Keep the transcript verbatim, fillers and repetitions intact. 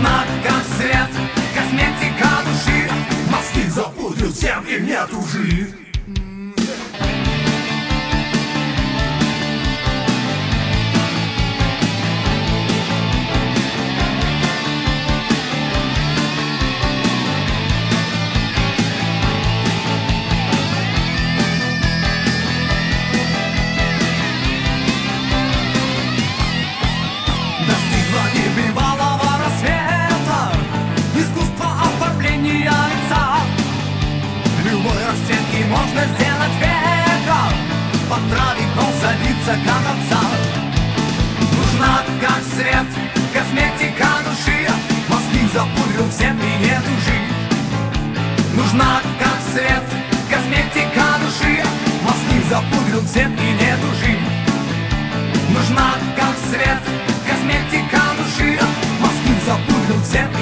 Нужна как свет косметика души. Мозги запудрил всем и не тужи. Небывалого рассвета, искусство оформления лица. Любой расцветки можно сделать века, подправить, но садиться как отца. Нужна как свет косметика души. Мозги запудрил всем и не души. Нужна как свет косметика души. Мозги запудрил всем и не души. Нужна как свет косметика души. Мозги запудрил всем